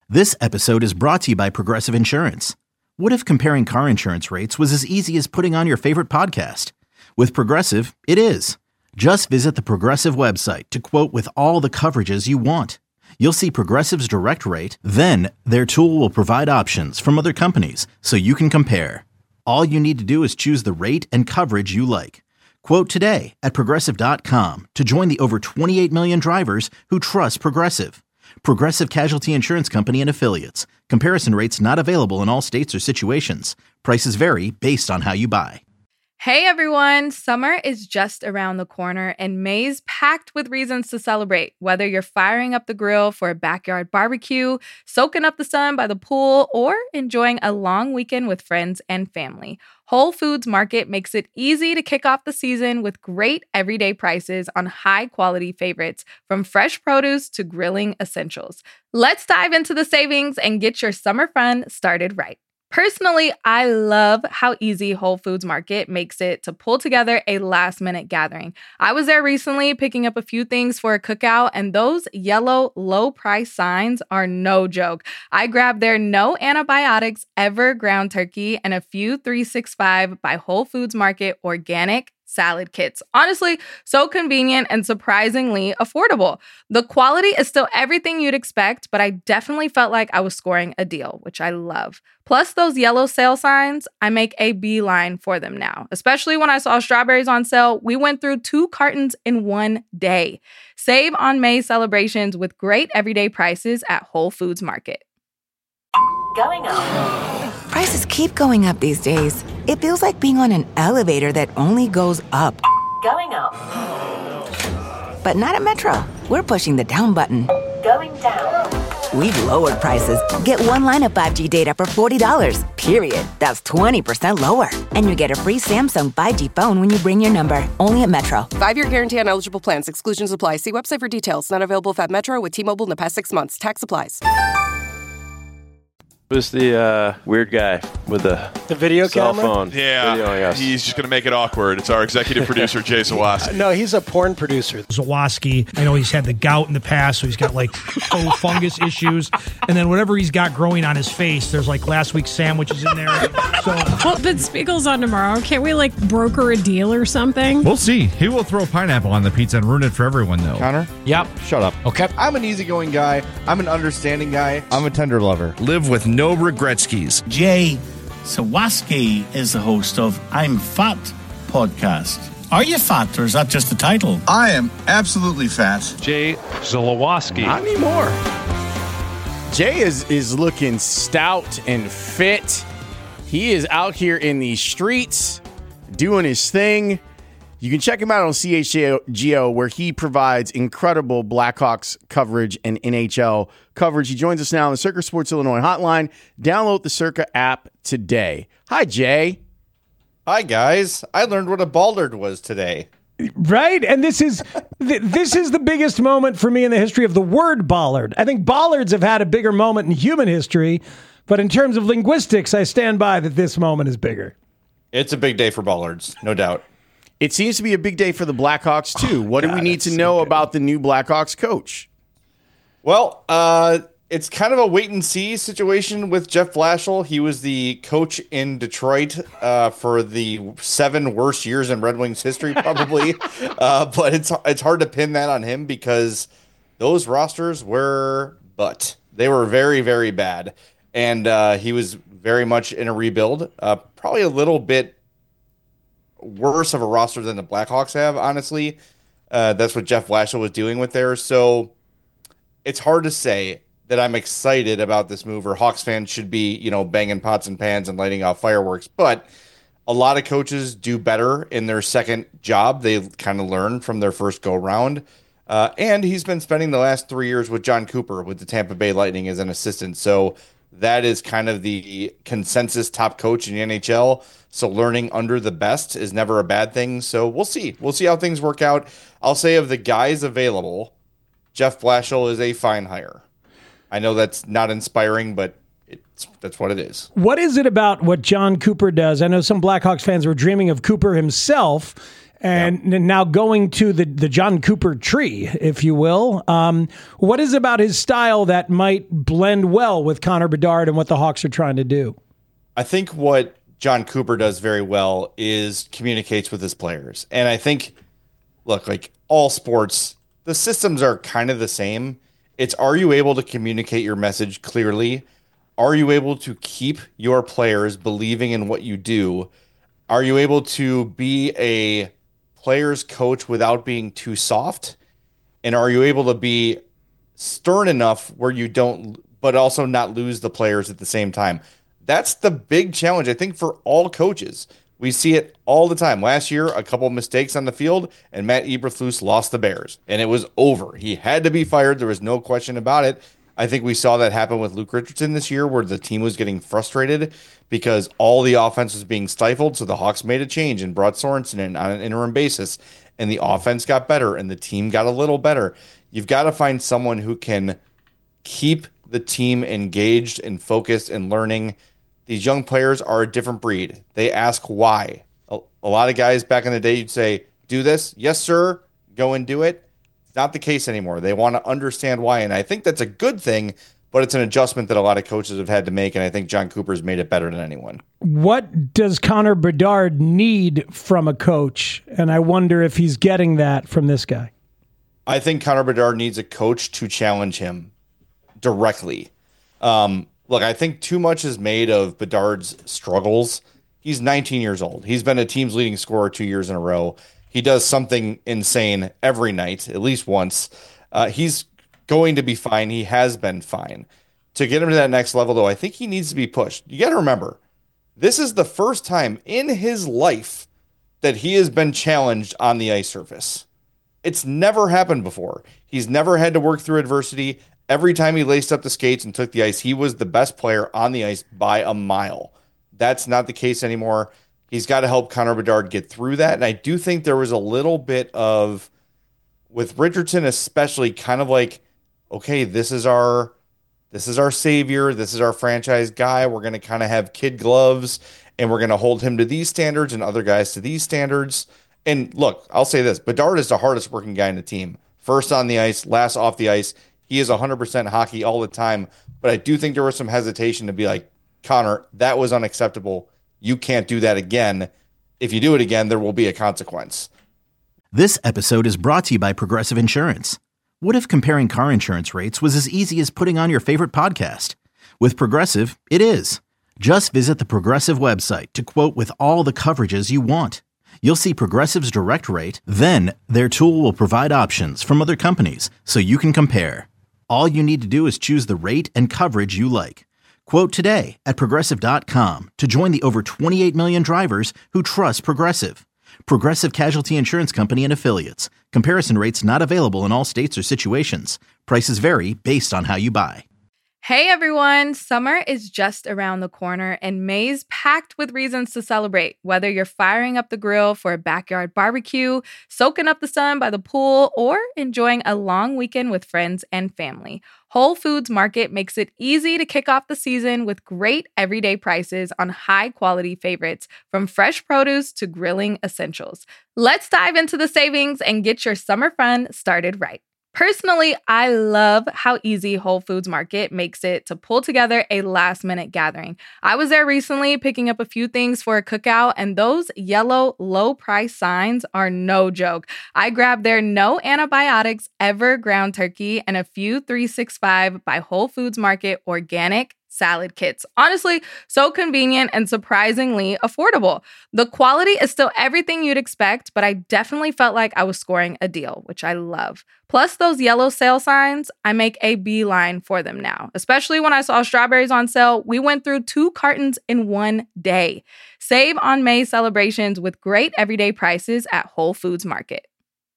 This episode is brought to you by Progressive Insurance. What if comparing car insurance rates was as easy as putting on your favorite podcast? With Progressive, it is. Just visit the Progressive website to quote with all the coverages you want. You'll see Progressive's direct rate, then their tool will provide options from other companies so you can compare. All you need to do is choose the rate and coverage you like. Quote today at Progressive.com to join the over 28 million drivers who trust Progressive. Progressive Casualty Insurance Company and Affiliates. Comparison rates not available in all states or situations. Prices vary based on how you buy. Hey everyone, summer is just around the corner and May's packed with reasons to celebrate. Whether you're firing up the grill for a backyard barbecue, soaking up the sun by the pool, or enjoying a long weekend with friends and family, Whole Foods Market makes it easy to kick off the season with great everyday prices on high-quality favorites, from fresh produce to grilling essentials. Let's dive into the savings and get your summer fun started right. Personally, I love how easy Whole Foods Market makes it to pull together a last-minute gathering. I was there recently picking up a few things for a cookout, and those yellow low-price signs are no joke. I grabbed their no antibiotics ever ground turkey and a few 365 by Whole Foods Market organic salad kits. Honestly, so convenient and surprisingly affordable. The quality is still everything you'd expect, but I definitely felt like I was scoring a deal, which I love. Plus those yellow sale signs, I make a beeline for them now. Especially when I saw strawberries on sale, we went through 2 cartons in one day. Save on May celebrations with great everyday prices at Whole Foods Market. Going up. Prices keep going up these days. It feels like being on an elevator that only goes up. Going up. But not at Metro. We're pushing the down button. Going down. We've lowered prices. Get one line of 5G data for $40, period. That's 20% lower. And you get a free Samsung 5G phone when you bring your number. Only at Metro. 5-year guarantee on eligible plans. Exclusions apply. See website for details. Not available at Metro with T-Mobile in the past 6 months. Tax applies. Who's the weird guy with the video cell camera? phone? Yeah, he's just going to make it awkward. It's our executive producer, Jay Zawaski. No, he's a porn producer. Zawaski, I know he's had the gout in the past, so he's got like fungus issues. And then whatever he's got growing on his face, there's like last week's sandwiches in there. So, well, but Spiegel's on tomorrow. Can't we like broker a deal or something? We'll see. He will throw pineapple on the pizza and ruin it for everyone, though. Connor? Yep. Shut up. Okay. I'm an easygoing guy. I'm an understanding guy. I'm a tender lover. Live with no regretskis. Jay Zawaski is the host of I'm Fat podcast. Are you fat, or is that just the title? I am absolutely fat. Jay Zawaski. Not anymore. Jay is looking stout and fit. He is out here in the streets doing his thing. You can check him out on CHGO, where he provides incredible Blackhawks coverage and NHL coverage. He joins us now on the Circa Sports Illinois hotline. Download the Circa app today. Hi, Jay. Hi, guys. I learned what a ballard was today. Right? And this is the biggest moment for me in the history of the word bollard. I think bollards have had a bigger moment in human history, but in terms of linguistics, I stand by that this moment is bigger. It's a big day for bollards, no doubt. It seems to be a big day for the Blackhawks, too. What do we need to know about the new Blackhawks coach? Well, it's kind of a wait-and-see situation with Jeff Blashill. He was the coach in Detroit for the 7 worst years in Red Wings history, probably. But it's hard to pin that on him because those rosters were they were very, very bad. And he was very much in a rebuild, probably a little bit worse of a roster than the Blackhawks have, honestly. That's what Jeff Blashill was dealing with there. So it's hard to say that I'm excited about this move, or Hawks fans should be, banging pots and pans and lighting off fireworks. But a lot of coaches do better in their second job. They kind of learn from their first go round. And he's been spending the last 3 years with John Cooper with the Tampa Bay Lightning as an assistant. So that is kind of the consensus top coach in the NHL. So learning under the best is never a bad thing. So we'll see. We'll see how things work out. I'll say of the guys available, Jeff Blashill is a fine hire. I know that's not inspiring, but that's what it is. What is it about what John Cooper does? I know some Blackhawks fans were dreaming of Cooper himself And now going to the John Cooper tree, if you will. What is about his style that might blend well with Connor Bedard and what the Hawks are trying to do? I think what John Cooper does very well is communicates with his players. And I think, look, like all sports, the systems are kind of the same. It's, are you able to communicate your message clearly? Are you able to keep your players believing in what you do? Are you able to be a player's coach without being too soft? And are you able to be stern enough where you don't, but also not lose the players at the same time? That's the big challenge, I think, for all coaches. We see it all the time. Last year, a couple of mistakes on the field, and Matt Eberflus lost the Bears, and it was over. He had to be fired. There was no question about it. I think we saw that happen with Luke Richardson this year, where the team was getting frustrated because all the offense was being stifled. So the Hawks made a change and brought Sorensen in on an interim basis, and the offense got better, and the team got a little better. You've got to find someone who can keep the team engaged and focused and learning. These young players are a different breed. They ask why. A lot of guys back in the day, you'd say, do this. Yes, sir. Go and do it. It's not the case anymore. They want to understand why. And I think that's a good thing, but it's an adjustment that a lot of coaches have had to make. And I think John Cooper's made it better than anyone. What does Connor Bedard need from a coach? And I wonder if he's getting that from this guy. I think Connor Bedard needs a coach to challenge him directly. Look, I think too much is made of Bedard's struggles. He's 19 years old. He's been a team's leading scorer 2 years in a row. He does something insane every night, at least once. He's going to be fine. He has been fine. To get him to that next level, though, I think he needs to be pushed. You got to remember, this is the first time in his life that he has been challenged on the ice surface. It's never happened before. He's never had to work through adversity. Every time he laced up the skates and took the ice, he was the best player on the ice by a mile. That's not the case anymore. He's got to help Connor Bedard get through that. And I do think there was a little bit of, with Richardson especially, kind of like, okay, this is our savior. This is our franchise guy. We're going to kind of have kid gloves, and we're going to hold him to these standards and other guys to these standards. And look, I'll say this. Bedard is the hardest working guy in the team. First on the ice, last off the ice. He is 100% hockey all the time, but I do think there was some hesitation to be like, Connor, that was unacceptable. You can't do that again. If you do it again, there will be a consequence. This episode is brought to you by Progressive Insurance. What if comparing car insurance rates was as easy as putting on your favorite podcast? With Progressive, it is. Just visit the Progressive website to quote with all the coverages you want. You'll see Progressive's direct rate, then their tool will provide options from other companies so you can compare. All you need to do is choose the rate and coverage you like. Quote today at Progressive.com to join the over 28 million drivers who trust Progressive. Progressive Casualty Insurance Company and Affiliates. Comparison rates not available in all states or situations. Prices vary based on how you buy. Hey everyone, summer is just around the corner and May's packed with reasons to celebrate. Whether you're firing up the grill for a backyard barbecue, soaking up the sun by the pool, or enjoying a long weekend with friends and family, Whole Foods Market makes it easy to kick off the season with great everyday prices on high-quality favorites, from fresh produce to grilling essentials. Let's dive into the savings and get your summer fun started right. Personally, I love how easy Whole Foods Market makes it to pull together a last-minute gathering. I was there recently picking up a few things for a cookout, and those yellow low-price signs are no joke. I grabbed their no antibiotics ever ground turkey and a few 365 by Whole Foods Market organic salad kits. Honestly, so convenient and surprisingly affordable. The quality is still everything you'd expect, but I definitely felt like I was scoring a deal, which I love. Plus those yellow sale signs, I make a beeline for them now. Especially when I saw strawberries on sale, we went through 2 cartons in one day. Save on May celebrations with great everyday prices at Whole Foods Market.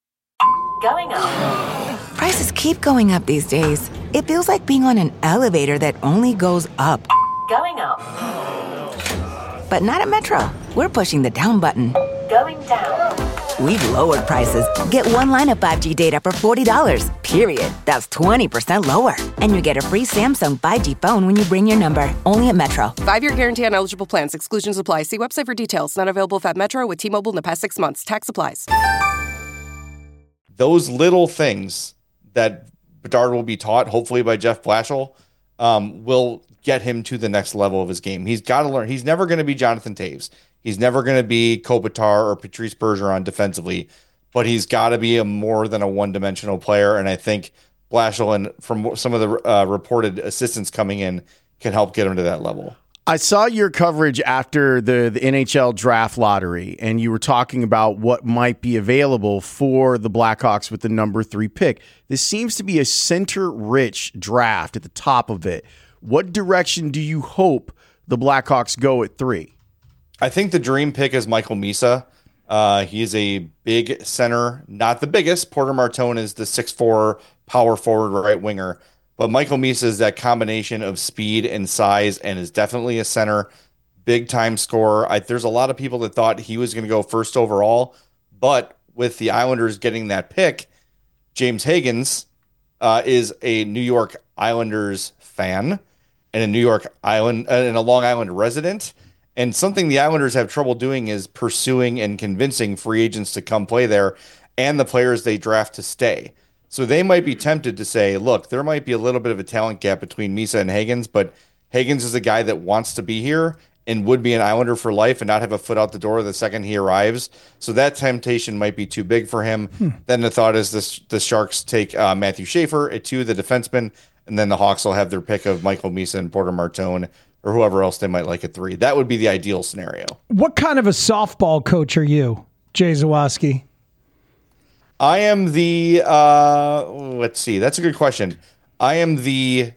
Going up. Prices keep going up these days. It feels like being on an elevator that only goes up. Going up. But not at Metro. We're pushing the down button. Going down. we've lowered prices. Get one line of 5G data for $40, period. That's 20% lower. And you get a free Samsung 5G phone when you bring your number. Only at Metro. 5-year guarantee on eligible plans. Exclusions apply. See website for details. Not available at Metro with T-Mobile in the past 6 months. Tax applies. Those little things that Bedard will be taught, hopefully by Jeff Blashill, will get him to the next level of his game. He's got to learn. He's never going to be Jonathan Taves. He's never going to be Kopitar or Patrice Bergeron defensively, but he's got to be a more than a one-dimensional player. And I think Blashill, and from some of the reported assistants coming in, can help get him to that level. I saw your coverage after the NHL draft lottery, and you were talking about what might be available for the Blackhawks with the number 3 pick. This seems to be a center-rich draft at the top of it. What direction do you hope the Blackhawks go at 3? I think the dream pick is Michael Misa. He is a big center, not the biggest. Porter Martone is the 6'4" power forward right winger. But Michael Misa is that combination of speed and size and is definitely a center, big-time scorer. There's a lot of people that thought he was going to go first overall, but with the Islanders getting that pick, James Higgins is a New York Islanders fan and a New York Island and a Long Island resident. And something the Islanders have trouble doing is pursuing and convincing free agents to come play there and the players they draft to stay. So they might be tempted to say, look, there might be a little bit of a talent gap between Misa and Higgins, but Higgins is a guy that wants to be here and would be an Islander for life and not have a foot out the door the second he arrives. So that temptation might be too big for him. Then the thought is the Sharks take Matthew Schaefer at 2, the defenseman, and then the Hawks will have their pick of Michael Misa and Porter Martone or whoever else they might like at 3. That would be the ideal scenario. What kind of a softball coach are you, Jay Zawaski? I am the, let's see, that's a good question. I am the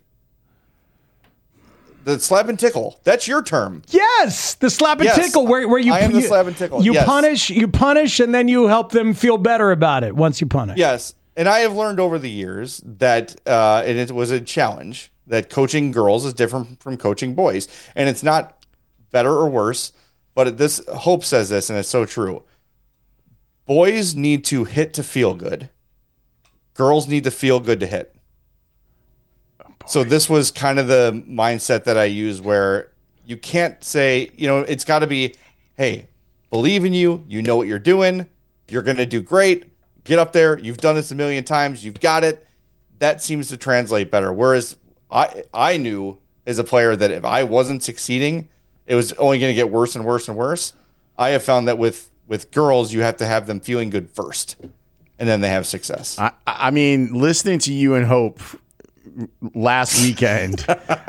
slap and tickle. That's your term. Yes, the slap and tickle, where you. I am the slap and tickle. You yes. punish, and then you help them feel better about it once you punish. Yes, and I have learned over the years that, and it was a challenge, that coaching girls is different from coaching boys, and it's not better or worse. But this Hope says this, and it's so true. Boys need to hit to feel good. Girls need to feel good to hit. So this was kind of the mindset that I use, where you can't say, it's got to be, hey, believe in you. You know what you're doing. You're going to do great. Get up there. You've done this a million times. You've got it. That seems to translate better. Whereas I knew as a player that if I wasn't succeeding, it was only going to get worse and worse and worse. I have found that with girls, you have to have them feeling good first, and then they have success. I mean, listening to you and Hope last weekend,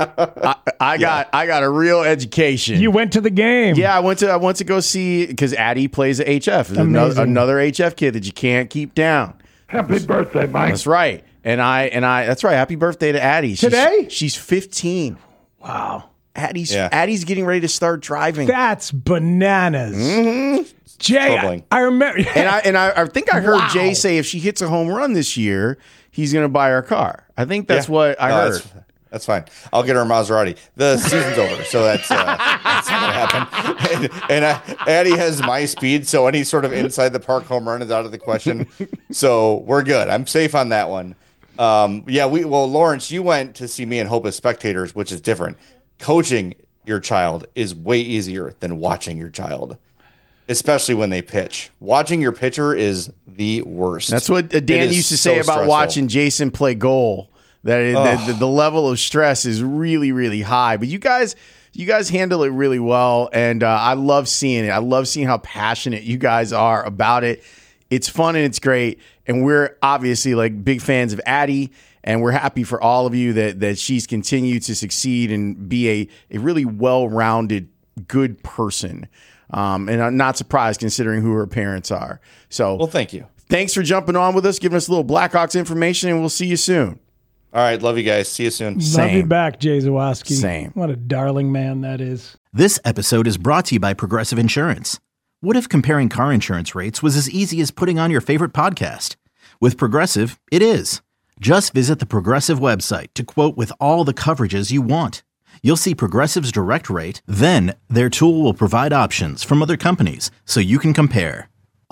I got a real education. You went to the game. Yeah, I went to go see, because Addie plays at HF. Another HF kid that you can't keep down. Happy birthday, Mike. That's right. And I that's right. Happy birthday to Addie. Today? She's 15. Wow. Addie's getting ready to start driving. That's bananas. Mm-hmm. Jay, I remember, and I think I heard Jay say if she hits a home run this year, he's going to buy her car. I think that's what I heard. That's fine. I'll get her a Maserati. The season's over, so that's not going to happen. And Addie has my speed, so any sort of inside the park home run is out of the question. So we're good. I'm safe on that one. Lawrence, you went to see me and Hope as spectators, which is different. Coaching your child is way easier than watching your child, especially when they pitch. Watching your pitcher is the worst. That's what Dan used to say about watching Jason play goal. That the level of stress is really, really high. But you guys handle it really well, and I love seeing it. I love seeing how passionate you guys are about it. It's fun and it's great, and we're obviously like big fans of Addie, and we're happy for all of you that she's continued to succeed and be a really well-rounded, good person. And I'm not surprised considering who her parents are. So, well, thank you. Thanks for jumping on with us, giving us a little Blackhawks information, and we'll see you soon. All right. Love you guys. See you soon. Love you back, Jay Zawaski. Same. What a darling man that is. This episode is brought to you by Progressive Insurance. What if comparing car insurance rates was as easy as putting on your favorite podcast? With Progressive, it is. Just visit the Progressive website to quote with all the coverages you want. You'll see Progressive's direct rate, then their tool will provide options from other companies so you can compare.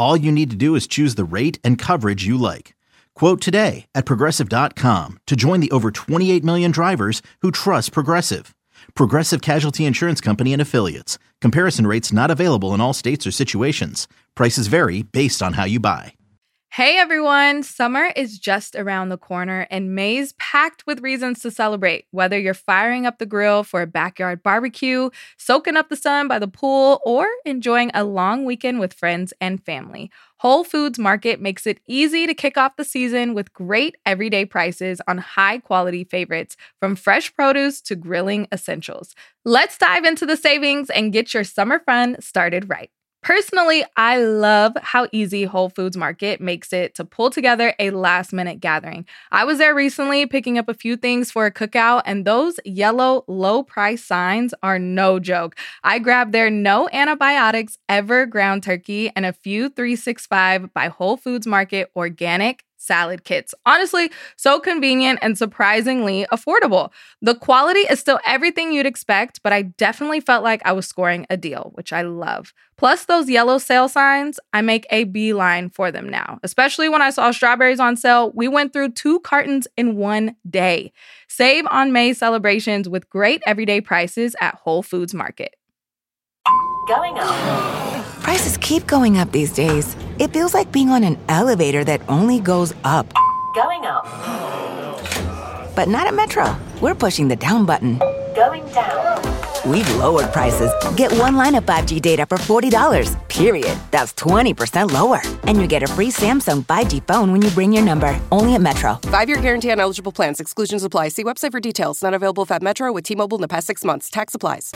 All you need to do is choose the rate and coverage you like. Quote today at Progressive.com to join the over 28 million drivers who trust Progressive. Progressive Casualty Insurance Company and Affiliates. Comparison rates not available in all states or situations. Prices vary based on how you buy. Hey everyone, summer is just around the corner and May's packed with reasons to celebrate. Whether you're firing up the grill for a backyard barbecue, soaking up the sun by the pool, or enjoying a long weekend with friends and family, Whole Foods Market makes it easy to kick off the season with great everyday prices on high-quality favorites, from fresh produce to grilling essentials. Let's dive into the savings and get your summer fun started right. Personally, I love how easy Whole Foods Market makes it to pull together a last-minute gathering. I was there recently picking up a few things for a cookout, and those yellow low-price signs are no joke. I grabbed their no antibiotics ever ground turkey and a few 365 by Whole Foods Market organic salad kits. Honestly, so convenient and surprisingly affordable. The quality is still everything you'd expect, but I definitely felt like I was scoring a deal, which I love. Plus those yellow sale signs, I make a beeline for them now. Especially when I saw strawberries on sale, we went through 2 cartons in one day. Save on May celebrations with great everyday prices at Whole Foods Market. Going up. Prices keep going up these days. It feels like being on an elevator that only goes up. Going up. But not at Metro. We're pushing the down button. Going down. We've lowered prices. Get one line of 5G data for $40, period. That's 20% lower. And you get a free Samsung 5G phone when you bring your number. Only at Metro. 5-year guarantee on eligible plans. Exclusions apply. See website for details. Not available at Metro with T-Mobile in the past 6 months. Tax applies.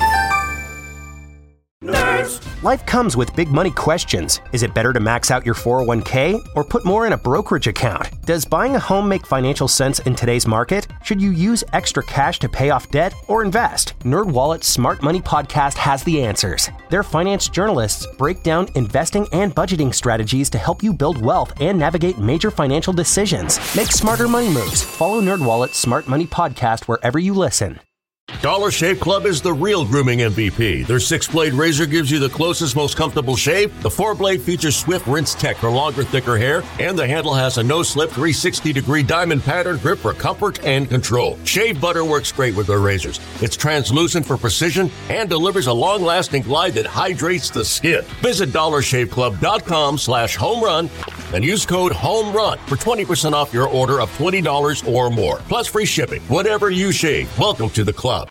Nerds. Life comes with big money questions. Is it better to max out your 401k or put more in a brokerage account? Does buying a home make financial sense in today's market? Should you use extra cash to pay off debt or invest? NerdWallet's Smart Money Podcast has the answers. Their finance journalists break down investing and budgeting strategies to help you build wealth and navigate major financial decisions. Make smarter money moves. Follow NerdWallet's Smart Money Podcast wherever you listen. Dollar Shave Club is the real grooming MVP. Their 6-blade razor gives you the closest, most comfortable shave. The 4-blade features Swift Rinse Tech for longer, thicker hair, and the handle has a no-slip 360-degree diamond pattern grip for comfort and control. Shave butter works great with their razors. It's translucent for precision and delivers a long-lasting glide that hydrates the skin. Visit DollarShaveClub.com/homerun and use code HOMERUN for 20% off your order of $20 or more, plus free shipping. Whatever you shave, welcome to the club.